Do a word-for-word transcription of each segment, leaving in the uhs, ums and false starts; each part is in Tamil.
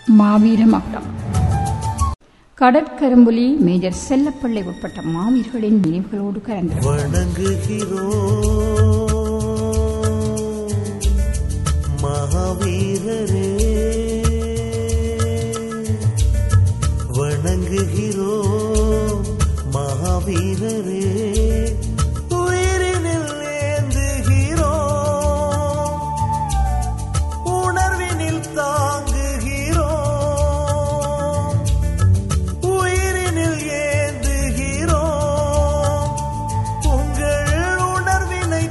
மாவீர மகுடம். கடற்கரும்புலி மேஜர் செல்லப்பிள்ளை உட்பட்ட மாவீரர்களின் நினைவுகளோடு கலந்து வணங்குகிறோம் மகாவீரரே, வணங்குகிறோம் மகாவீரரே, உயிரினில் ஏந்துகிறோம், உணர்வினில் தாங்குகிறோம், உயிரினில் ஏந்துகிறோம், உங்கள் உணர்வினை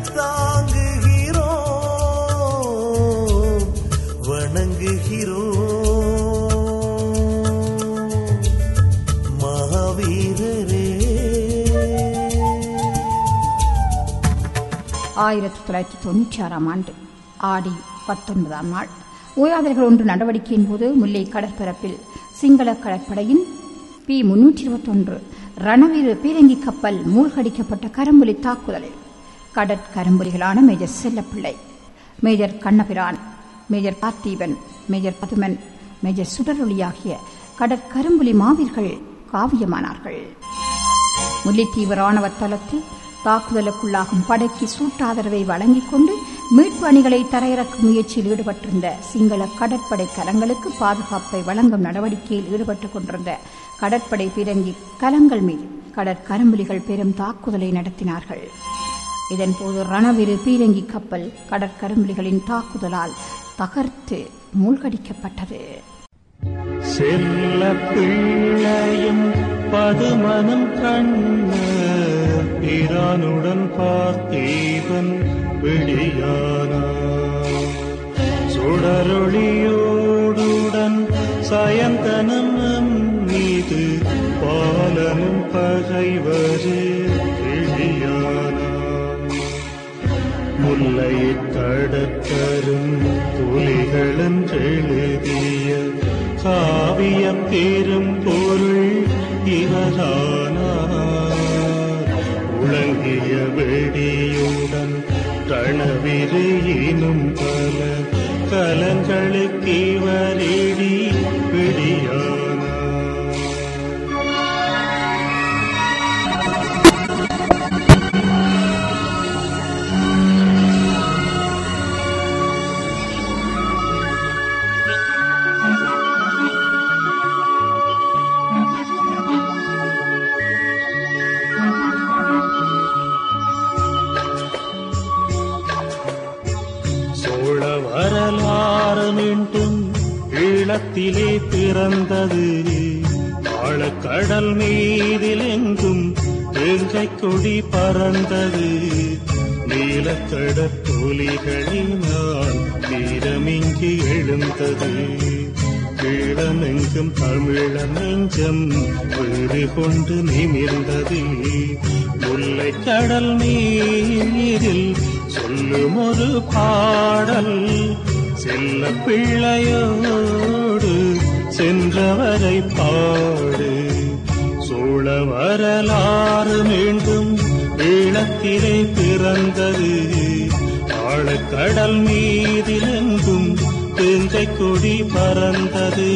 தாங்குகிறோம், வணங்குகிறோம் ஆயிரத்தி தொள்ளாயிரத்தி தொன்னூற்றி ஆறாம் ஆண்டு ஆடி பத்தொன்பதாம் நாள் ஓயாதர்கள் ஒன்று நடவடிக்கையின் போது முல்லை கடற்பரப்பில் சிங்கள கடற்படையின் பி முன்னூற்றி இருபத்தி ஒன்று ரணவீர பீரங்கி கப்பல் மூழ்கடிக்கப்பட்ட கரும்புலி தாக்குதலில் கடற்கரும்புலிகளான major Sellappillai, major Kannabiran, major Partheepan, major Pathuman, major Sudaroli ஆகிய கடற்கரும்புலி மாவீரர்கள் காவியமானார்கள். முல்லைத்தீவு ராணுவ தளத்தில் தாக்குதலுக்குள்ளாகும் படைக்கு சூட்டாதரவை வழங்கிக் கொண்டு மீட்பு அணிகளை தரையிறக்கும் முயற்சியில் ஈடுபட்டிருந்த சிங்கள கடற்படை கலங்களுக்கு பாதுகாப்பை வழங்கும் நடவடிக்கையில் ஈடுபட்டுக் கொண்டிருந்த கடற்படை பீரங்கி கலங்கள் மீது கடற்கரும்புலிகள் பெரும் தாக்குதலை நடத்தினார்கள். இதன்போது ரணவிரு பீரங்கி கப்பல் கடற்கரும்புலிகளின் தாக்குதலால் தகர்த்து மூழ்கடிக்கப்பட்டது. செல்ல பிள்ளையும் பதுமனம் கண்ண பிரானுடன் பார்த்தீவன் விழியானார், சுடரொளியோடுடன் சயந்தனம் மீது பாலனும் பகைவரு விழியானார், முல்லையை கடற்கரும் புலிகளும் எழுதிய காவிய பெரும் பொருள் இவரானார், உலங்கிய வெடியுடன் ரணவிரு இனும் பல கலங்களுக்கு இவரேடி பிடியானார். வரலாறு மீண்டும் ஈழத்திலே பிறந்தது, ஆழக்கடல் மீதில் எங்கும் வேங்கை கொடி பறந்தது, நீலக்கடற் புலிகளினால் வீரமிங்கு எழுந்தது, ஈழமெங்கும் தமிழ நெஞ்சம் வீடு கொண்டு நிமிர்ந்தது, முல்லை கடல் நீரில் சொல்லும் ஒரு பாடல் செல்ல பிள்ளையோடு சென்றவரை பாடு, சோழ வரலாறு மீண்டும் ஈழத்திலே பிறந்தது, ஆழக்கடல் மீதிலெங்கும் தேங்கை கொடி பறந்தது.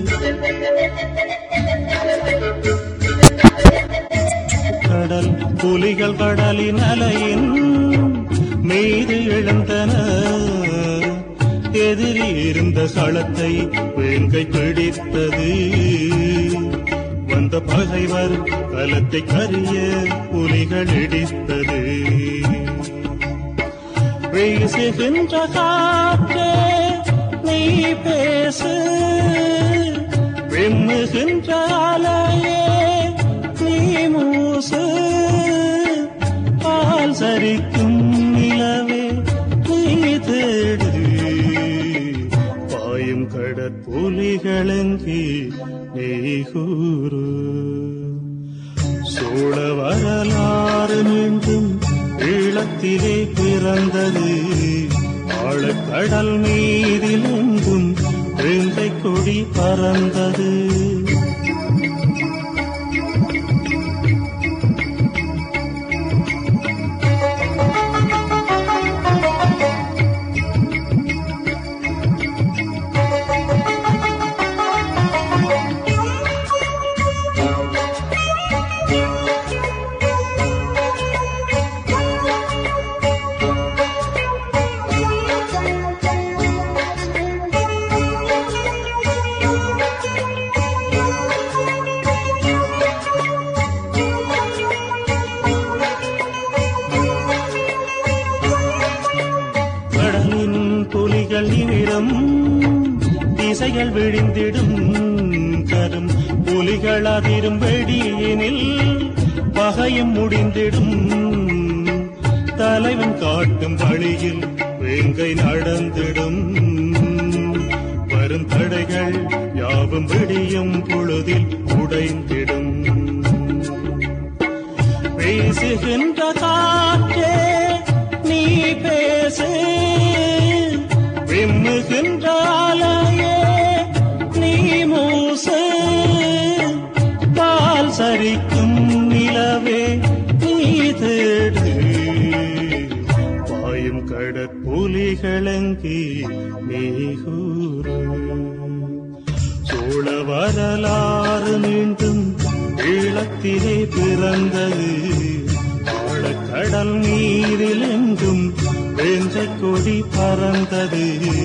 கடல் புலிகள் கடலின் அலையின் மீது எழுந்தன, எதிரி இருந்த களத்தை வேங்கை பிடித்தது, வந்த பகைவர் களத்தை கரிய புலிகள் இடித்தது, வீசுகின்ற காற்றே நீ பேசு, விம்முகின்ற அலையே நீ மூசு, பால் சரிக்கும் நிலவே நீ தேடு, பாயும் கடற்புலிகளெங்கே நீ கூறு, சோழ வரலாறு மீண்டும் ஈழத்திலே பிறந்தது, ஆழக்கடல் மீதிலெங்கும் வேங்கை கொடி பறந்தது. விழுந்திடும் திசைகள் விழுந்திடும் கரும் புலிகள் அதிரும் வெடியினில் பகையும் முடிந்திடும் தலைவன் காட்டும் வழியில் வேங்கை நடந்திடும் வரும் தடைகள் யாவும் விடியும் பொழுதில் உடைந்திடும் பேசுகின்ற காற்றே நீ பேசு விம்முகின்ற அலையே நீ மூசு பால் சரிக்கும் நிலவே நீ தேடு பாயும் கடற்புலிகளங்கி நீ கூறு சோழ வரலாறு மீண்டும் ஈழத்திலே பிறந்தது ஆழக்கடல் நீரில் எங்கும் வென்ற கொடி பறந்தது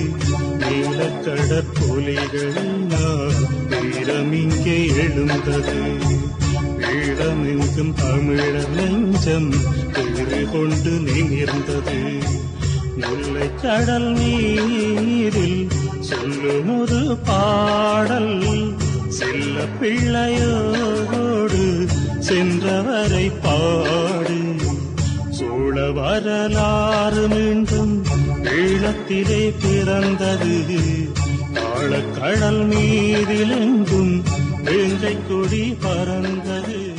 நீலக்கடற்புலிகளினால் வீரமிங்கே எழுந்தது ஈழமெங்கும் தமிழர் நெஞ்சம் பேறு கொண்டு நிமிர்ந்தது முல்லை கடல் நீரில் சொல்லும் ஒரு பாடல் செல்ல பிள்ளையோடு சென்றவரை பாடு சோழ வரலாறு மீண்டும் ஈழத்திலே பிறந்தது ஆழக்கடல் மீதிலெங்கும் வேங்கை கொடி பறந்தது.